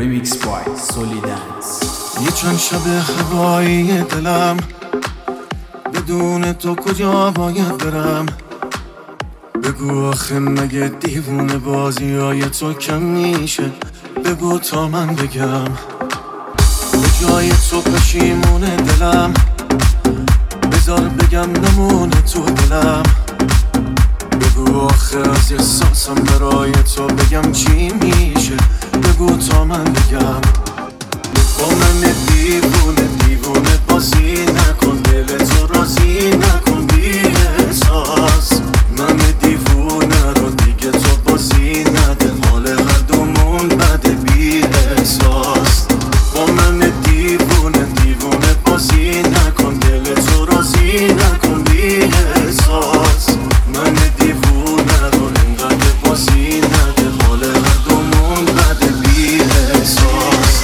Remix by Solidance. یه چند شب هوایی دلم بدون تو کجا باید برم؟ بگو آخه مگه دیوونه بازی های تو کم میشه؟ بگو تا من بگم به جای تو پشیمونه دلم، بذار بگم نمونه تو دلم. بگو آخه از احساسم برای تو بگم چی میشه؟ بگو تا من بگم. با من دیوونه بازی نکن، دل تو راضی نکن بی احساس. من دیوونه رو دیگه تو بازی نده، حال هر دومون بده بی احساس. با من دیوونه بازی نکن، دل تو راضی نکن بی احساس. من دیوونه رو انقدر بازی نده، حال هر دومون بده بی احساس.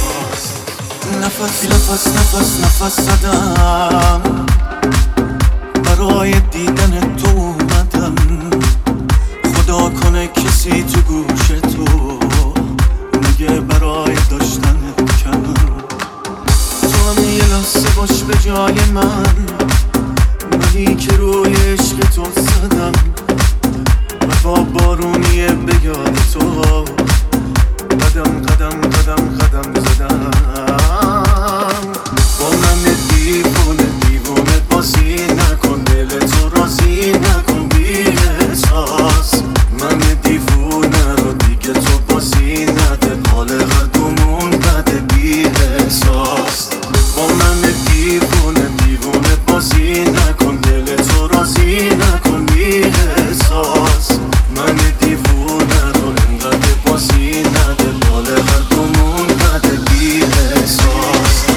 نفس زدم برای دیدن تو اومدم. خدا کنه کسی تو گوش تو میگه برای داشتن کم. تو هم یه لحظه باش به جای منی که روی عشق تو زدم. و با بارونیه به یاد تو قدم زدم. با من دیوونه بازی نکن، دل تو راضی نکن بی احساس. من دیوونه رو دیگه تو بازی نده، حال هر دومون بده بی احساس. با من دیوونه بازی نکن، دل تو راضی نکن بی احساس. من دیوونه رو انقدر بازی نده، حال هر دومون بده بی احساس.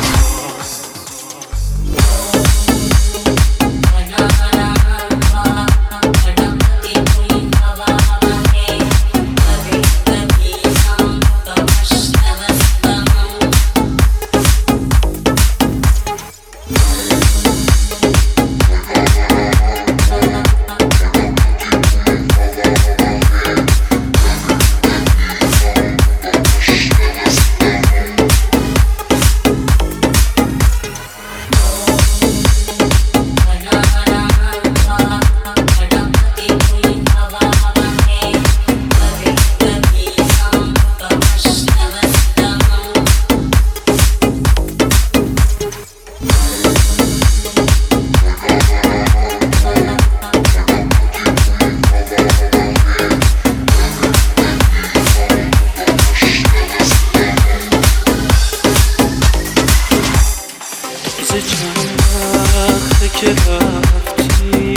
که رفتی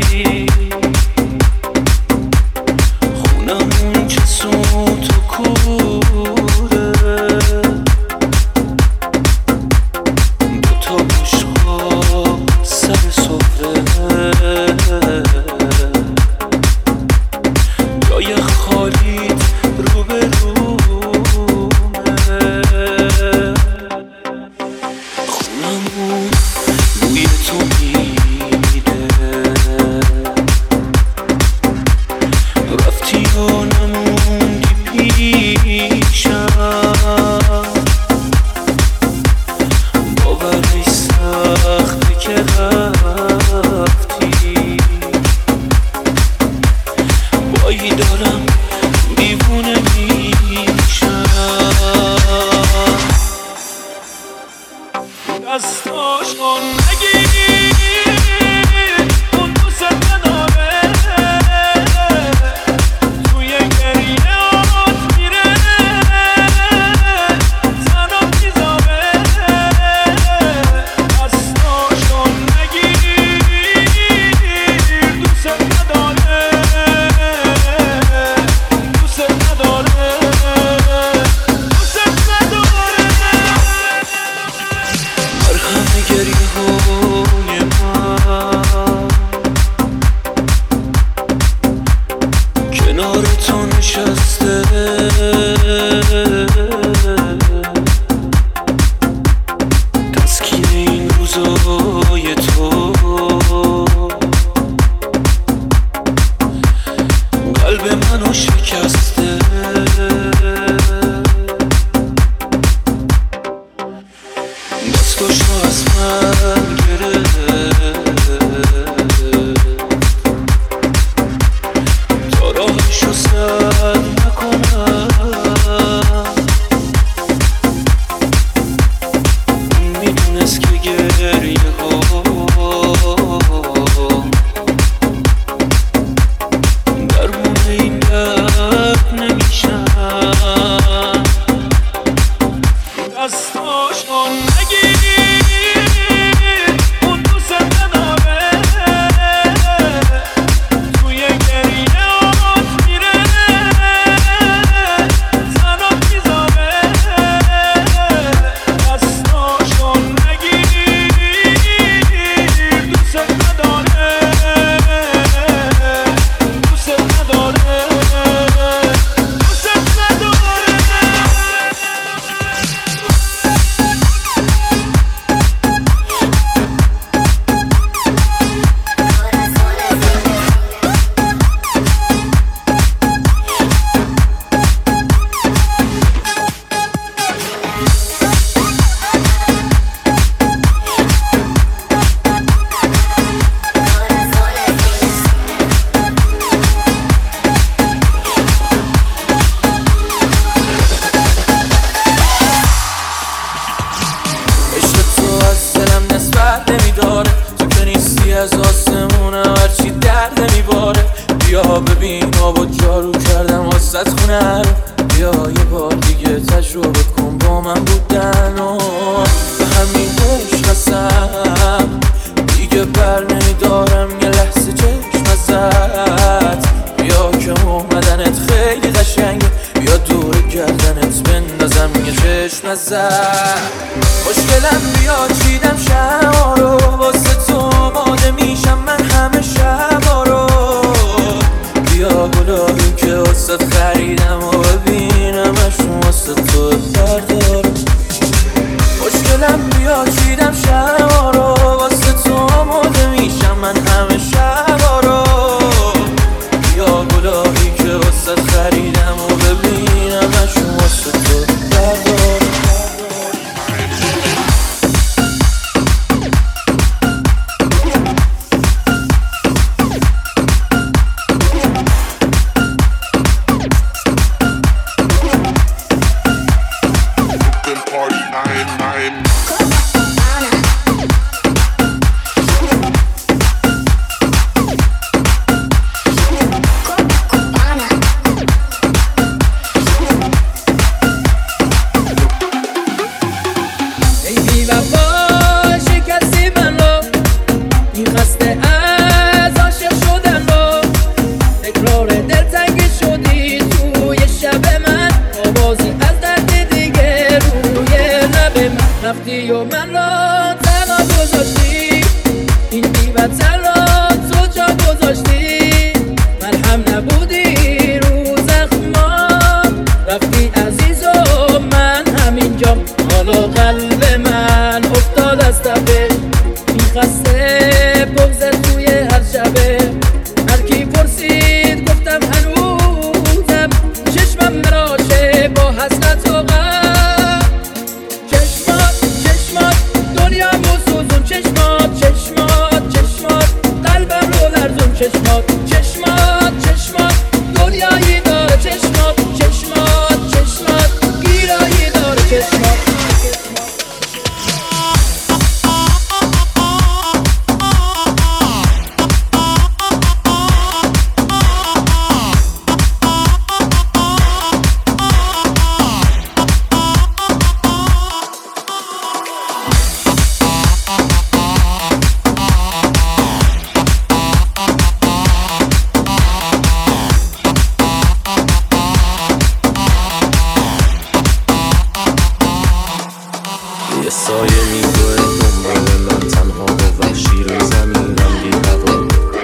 خونمون چه سوت و کوره، دوتا بشقاب سر سفره، جای خالیت رو به رومه. خونمون بوی تو میده، رفتی و نموندی پیشم. باورش سخته که رفتی، بایی دارم دیوونه میشم. دستاشو نگیر، اون دوست نداره، توی گریهات میره، زنم میذاره. دستاشو نگیر، دوست نداره، دوست نداره. مرهم گریه های من کنار تو نشسته، تسکین این روزای تو قلب منو شکسته. دستاشو از من گرفت تا راهشو سد نکنم میدونست که گریه ها درمون این درد نمیشن دستاشو نگیر اون دوست نداره توی گریهات میره زنات میذاره دستاشو نگیر دوست نداره دوست نداره دوست نداره از آسمونه هرچی درد نمیباره بیا ببین آب و جارو کردم واسط خونه رو بیا یه بار دیگه تجربه کن با من بودن و به همین عشق هستم دیگه بر نمیدارم یه لحظه چشم ازت بیا که اومدنت خیلی قشنگه بیا دور گردنت بندازم یه چشم ازت خوشگلم بیا چیدم شما رو واسه تو آماده میشم من همه شبا رو بیا گلایی که واسه خریدم و ببینمشون واسه تو بردارم خوشگلم بیا چیدم شما رو واسه تو آماده میشم من همه شبا رو بیا گلایی که واسه خریدم و ببینمشون واسه تو بردارم رفتی و من را تنها گذاشتی این بی‌وطن را تو جا گذاشتی مرهم نبودی رو زخمام رفتی عزیز و من همینجام حالا قلب من افتاد از تپه میخسته بغضت توی هر شبه هر کی پرسید گفتم هنوزم چشمم مراشه با حسرت و غم چشمات چشمات دنیایی داره چشمات گیرایی داره چشمات یه سایه میگوه دنبال من تنها و وحشی رو زمینم بی هوا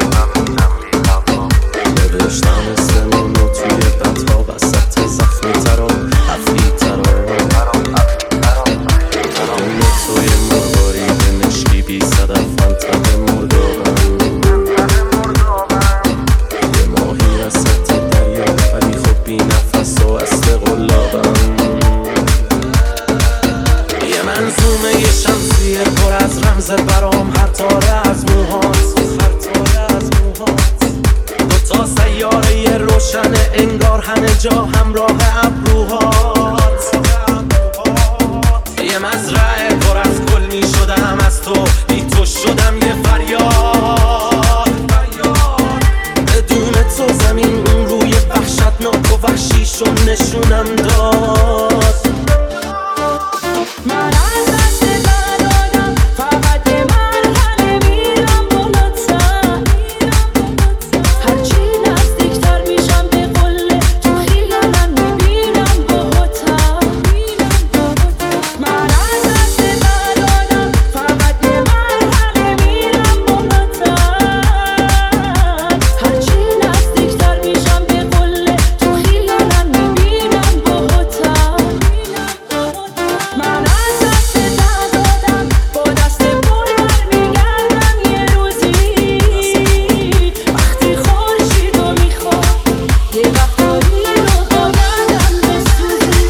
نوشتم اسمون رو توی بطها وسط زخمی ترا حفلی ترا بدون توی مرواری به مشکی بی صدف فانتم مردابم یه ماهی رسط دریا ولی خب بی نفس و است قلابم منظومه یه شمسیه پر از رمز برام، هر تاره از موهات، دوتا سیاره روشن انگار همه جا همراه ابروهات. یه مزرعه پر از گل می شدم از تو، بی تو شدم یه فریاد. بدون تو زمین اون روی وحشتناک و وحشیشو نشونم داد. من از دست دادم فقط یه مرحله میرم بالاتر، هرچی نزدیکتر میشم به قله تو خیالم میبینم باهاتر. من از دست دادم فقط یه مرحله میرم بالاتر، هرچی نزدیکتر میشم به قله تو خیالم میبینم باهاتر. من از دست دادم با دست پر برمیگردم یه روزی، وقتی خورشیدو میخوام یه وقتایی رو با گردم بسوزی.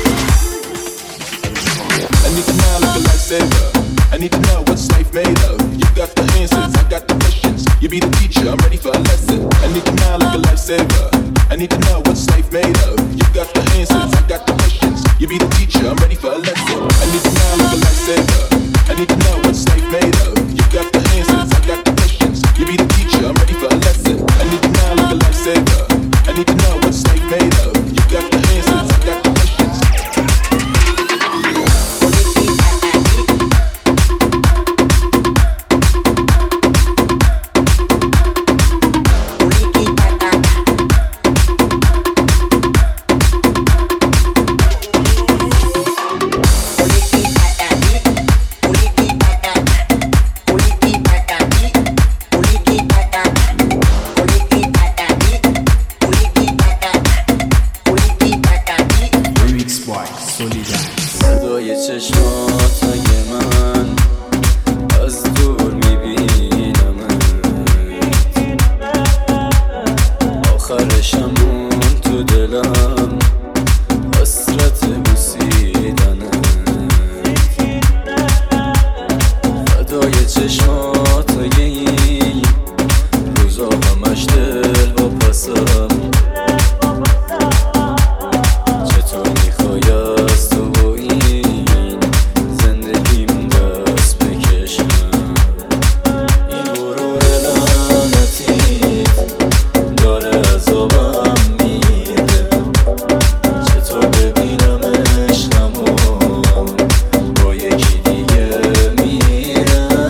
I need to know like a lifesaver. I need to know what's life made of. You got the answers, I got the questions. You be the teacher, I'm ready for a lesson. I need to know like a lifesaver. I need to know what's life made of. You got the answers, I got the questions. You be the teacher, I'm ready for a lesson. I need to know like a lifesaver. I need to know what's life made of. You got the answers, I got the questions. You be the teacher, I'm ready for a lesson. I need to know like a lifesaver. I need to know what's life made of. You got the answers, I got the questions. Remix by Solidance. صدای چشماتای من از دور میبینمت، آخرشم مون تو دلم حسرت بوسیدنت. فدای چشماتای این روزا همش دل و پسم. چطور میخوای از تو با این زندگیم دست بکشم؟ این غرور لعنتیت داره عذابم میده. چطور ببینم عشقمو با یکی دیگه میرم؟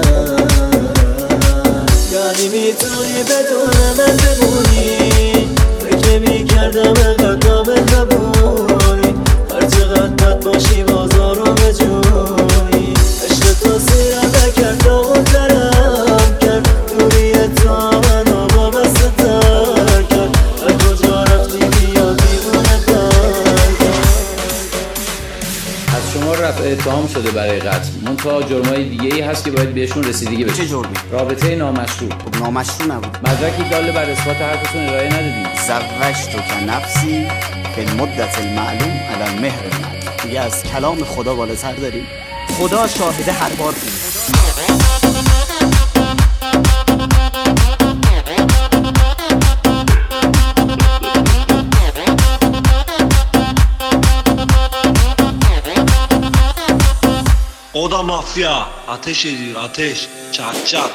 یعنی میتونی بدون من بمونی؟ فکر میکردم انقدر مهربونی، هر چقدر بد باشی بازارو به جونی. عشق تو سیرم نکرد داغ‌ترم کرد، دوری تو منو با بسته تر کرد. هر کجا رفتی بیا دیوونه تر کرد. از شما رفع اتهام شده برای قتل، منتها جرمای دیگه ای هست که باید بهشون رسیدگی بشه. چه جرمی؟ رابطه نامشروع. خب نامشروع نبود. مدرکی دال بر اثبات حرفتون ارائه ندادید. زوجتک نفسی به المدت المعلوم علی المهر المعلوم. دیگه از کلام خدا بالاتر داریم؟ خدا شاهده هر بار بود. O da mafya. Ateş ediyor, ateş. Çat çat.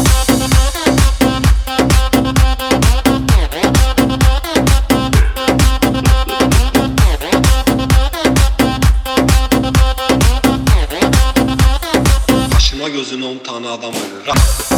Başına gözüne 10 tane adam ölür.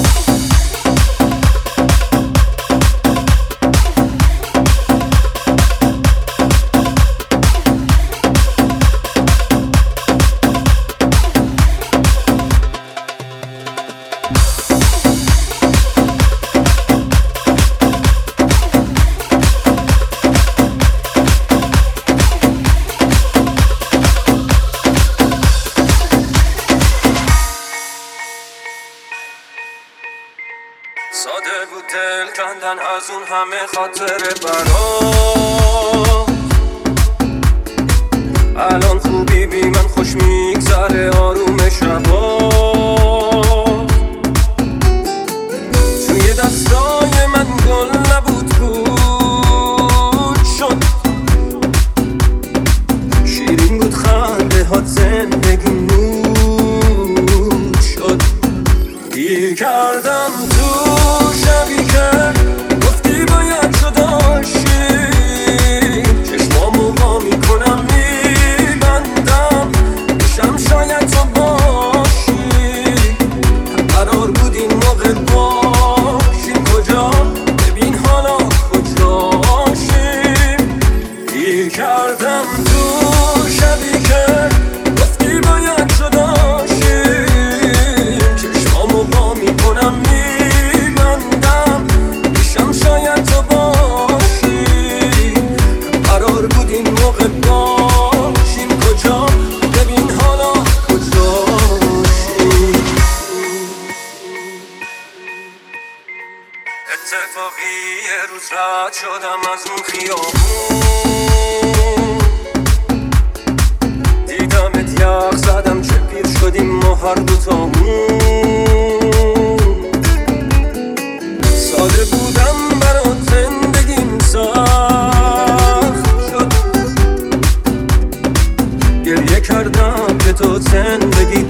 ساده بود دل کندن از اون همه خاطر برام. الان خوبی بی من خوش میگذره آرومش کردم تو شبی که گفتی باید جدا شی چشمامو وا میکنم میبندم میشم شاید تو باشی قرار بود این موقع باشیم کجا ببین حالا کجاشیم گیر کردم تو شبی که گفتی باید جدا شی چشمامو وا میکنم میبندم میشم شاید تو باشی قرار بود این موقع باشیم کجا ببین حالا کجاشیم اتفاقی یه روز رد شدم از اون خیابون دیدمت یخ زدم چه پیر شدیم ما هر دوتامون ساده بودم برات زندگیم سخت شد گریه کردم که تو زندگی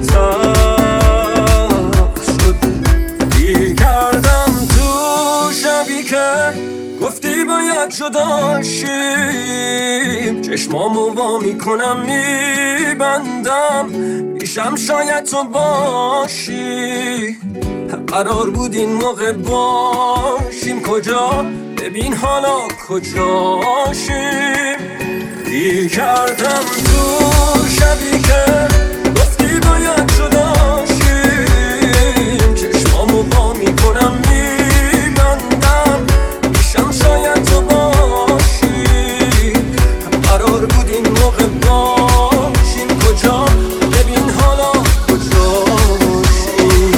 تلخ شد گیر کردم تو شبی که گفتی باید جدا شیم چشمامو وا میکنم میبندم میشم شاید تو باشی قرار بود این موقع باشیم کجا ببین حالا کجاشیم گیر کردم تو شبی که گفتی باید جدا شیم چشمامو وا میکنم میبندم میشم شاید تو باشی قرار بود این موقع باشیم کجا ببین حالا کجاشیم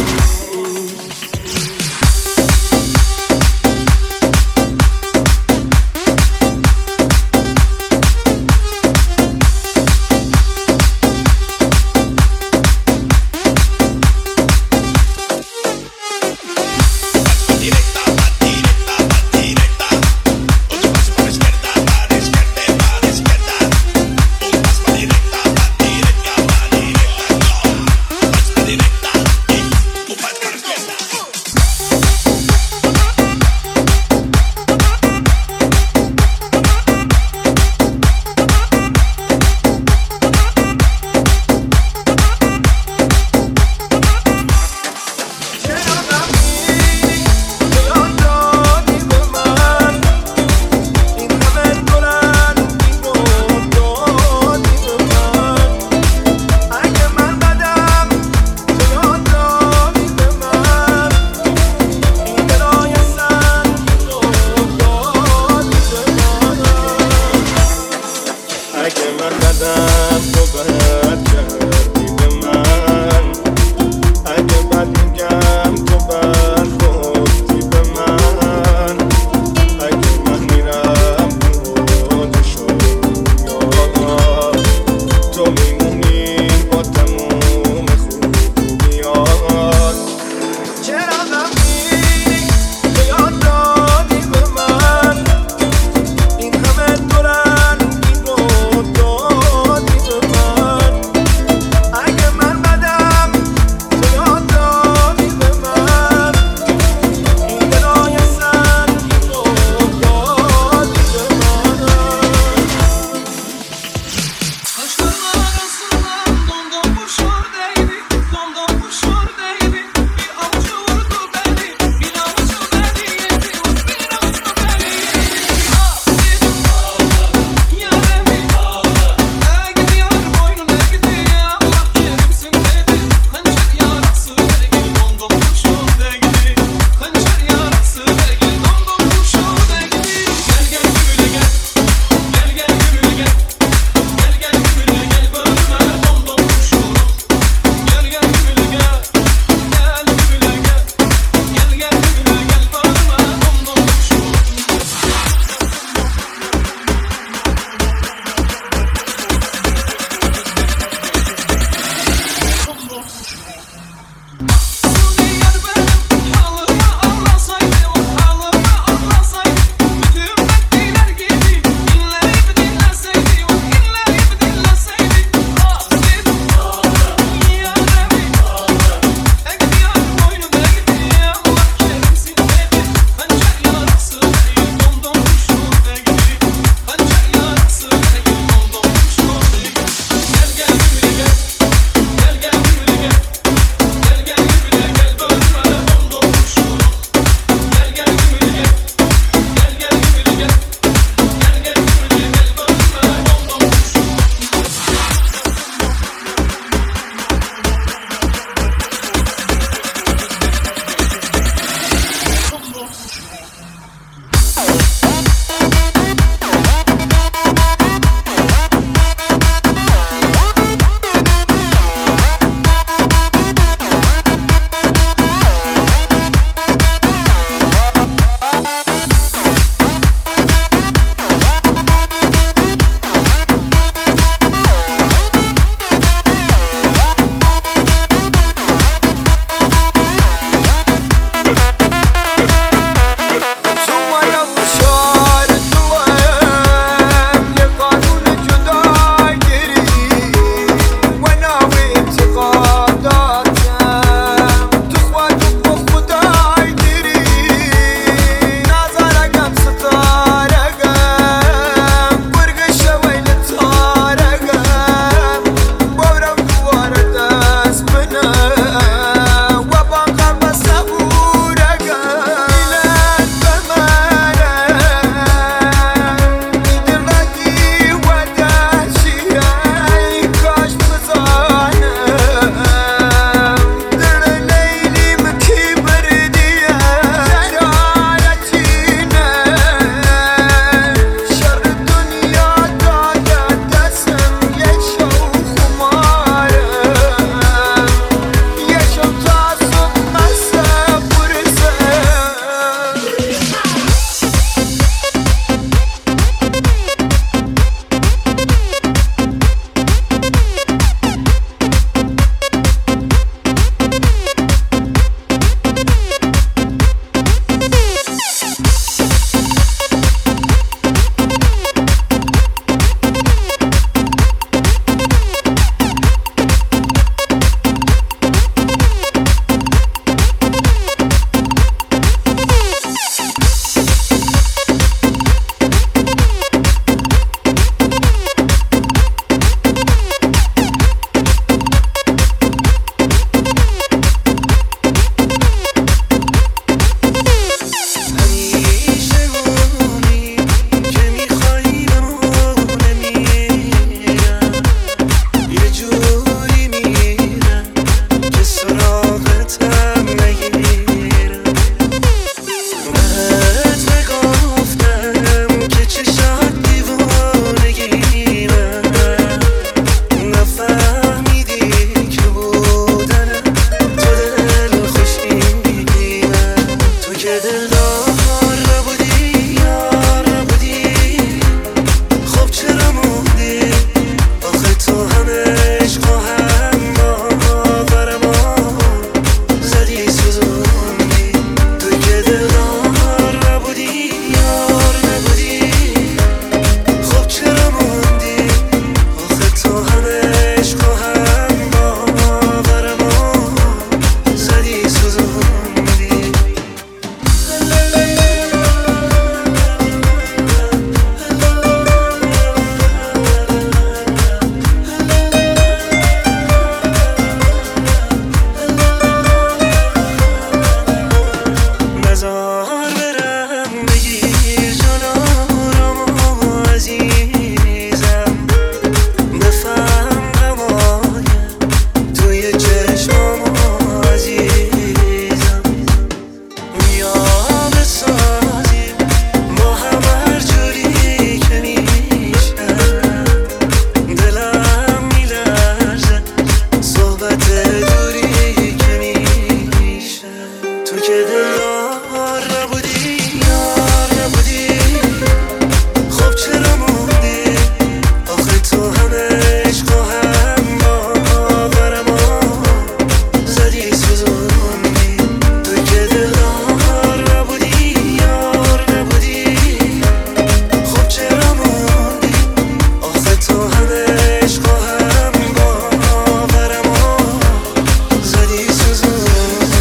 راحتم نگیرم بهت نگفتم که چشات دیوانگیمه نفهمیدی که بودنم تو دل خوشیمه تو که دلدار نبودی یار نبودی خب چرا موندی آخه تو همه عشق و هم باور ما زدی سوزوندی تو که دلدار نبودی یار نبودی خب چرا موندی آخه تو همه عشق و هم باور ما زدی سوزوندی نزار برم بگیر جان آرام و عزیزم بفهم غمای توی چشمام عزیزم بیا بسازیم با هم هر جوری که میشه دلم میلرزه صحبت دوری که میشه تو که دلدار نبودی یار نبودی خب چرا موندی آخه تو همه عشق و هم باور ما زدی سوزوندی تو که دلدار نبودی یار نبودی خب چرا موندی آخه تو همه عشق و هم باور ما زدی سوزوندی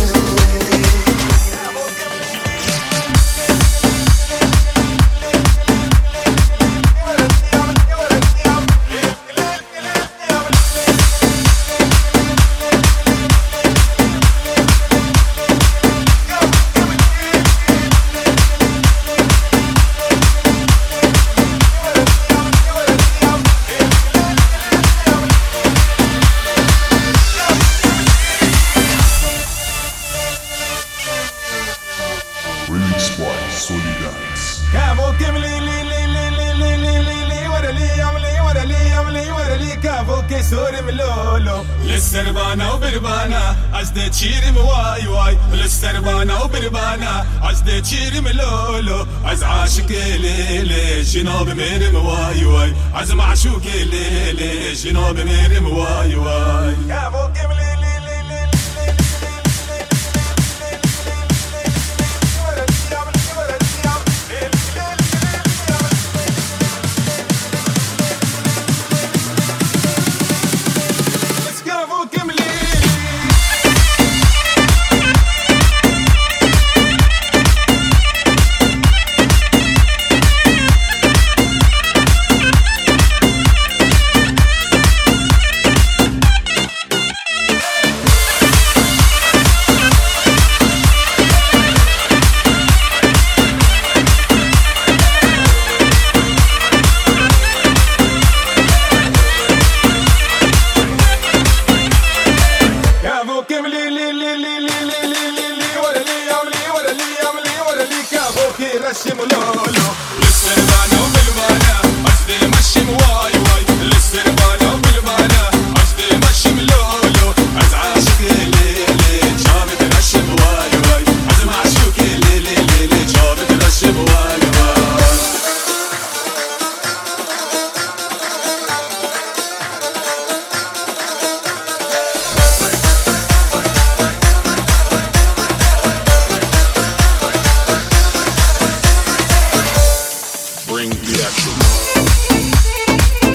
Remix by Solidaris. كافو كملي لي لي لي لي لي لي لي لي ورا لي يملي ورا لي يملي ورا لي كافو كسور ملولو للسربانة وبربانة عزدة تشيري مواي واي للسربانة وبربانة عزدة تشيري ملولو عز عاشق ليلي جنوب ميرم واي واي عز معشوق ليلي جنوب ميرم واي واي كافو كملي لي لي لي رشم لولو للسربانة وبالبانة عزدي مشم واي واي للسربانة وبالبانة عزدي مشم لولو عز عاشق ليلي جابت رشم واي واي عز معشوق ليلي جابت رشم واي واي Bring the action.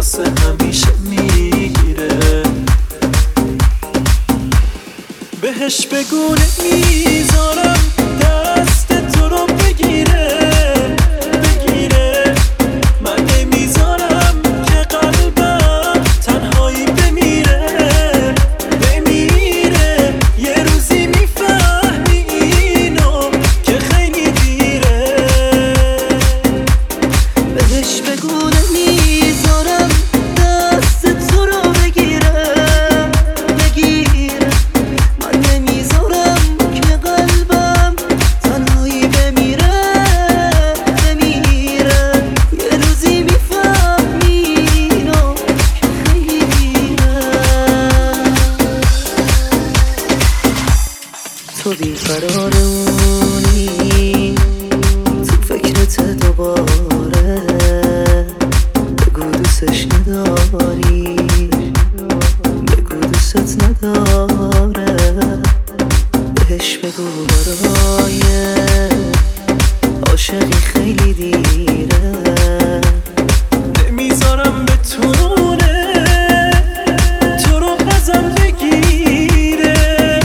واسه همیشه میگیره. بهش بگو نمیذارم دست تو رو بگیره بگیره. من نمیذارم که قلبم تنهایی بمیره بمیره. یه روزی میفهمی اینو که خیلی دیره. بهش بگو نمیذارم دست تو رو بگیره بگیره. من نمیذارم که قلبم تنهایی بمیره بمیره. یه روزی میفهمی اینو که خیلی دیره. تو بیقرارونی تو فکرت دوباره. بگو دوستش نداری بگو دوست نداره. بهش بگو برای عاشقی خیلی دیره. نمیذارم بتونه تو رو ازم بگیره.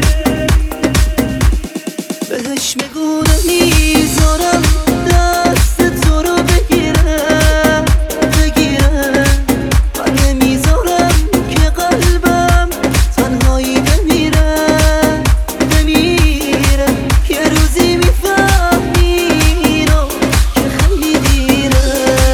بهش بگو نمیذارم دست تو رو بگیره بگیره. من نمیذارم که قلبم تنهایی بمیره بمیره. یه روزی میفهمی اینو که خیلی دیره.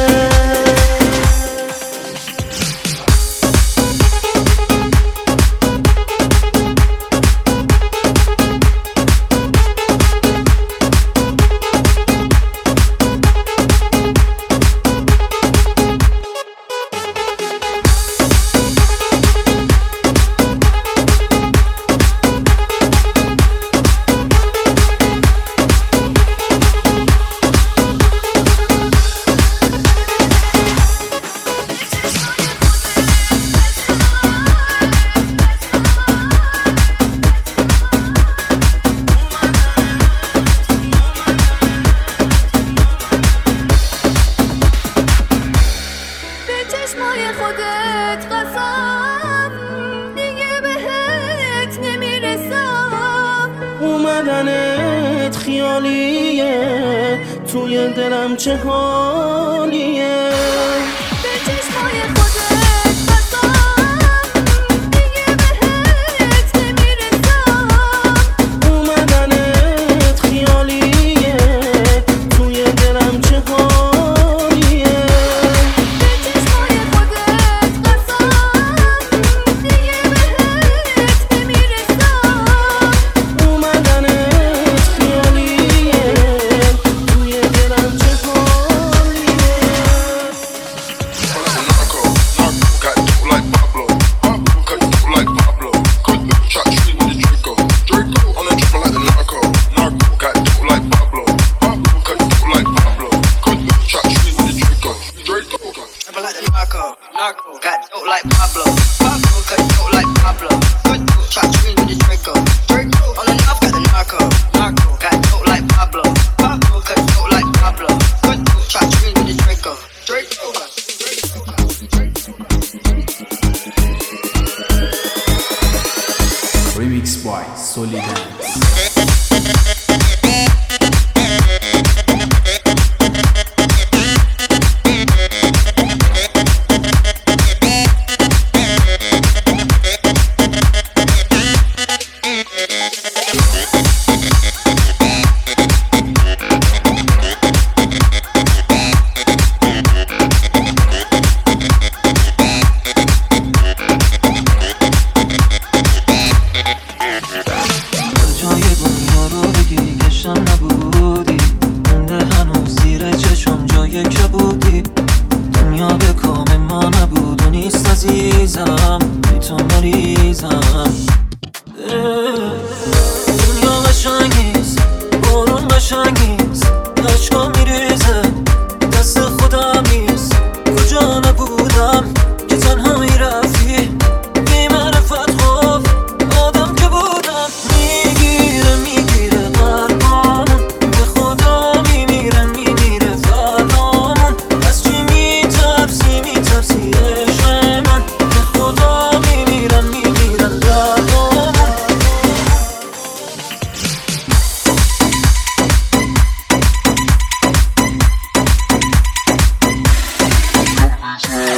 به چشمای خودت قسم دیگه بهت نمیرسم. اومدنت خیالیه توی دلم چه حالیه. به چشمای خودت قسم دیگه بهت نمیرسم. اومدنت خیالیه توی دلم چه حالیه. به چشمای خودت قسم دیگه بهت نمیرسم. اومدنت خیالیه توی دلم چه حالیه. Got dope like Pablo. Pablo cut dope like Pablo. Good dude, try to with the Draco. Draco on the knob got the narco. Narco got dope like Pablo. Pablo cut dope like Pablo. Good dude, try to with the Draco. Draco. Remix by Solidance. جای دنیا رو بگی کشم نبودی. مونده هنوز زیر چشم جای کبودی. دنیا به کام ما نبود و نیست عزیزم. بی تو مریضم. دنیا قشنگیست بارون قشنگیست. عشقا میریزه دست خودم نیست. کجا نبودم که تنها میرفتی. بی معرفت خوف آدم که بودم. میگیره قلبامون به خدا میمیره فرامون. از چی میترسی Smash.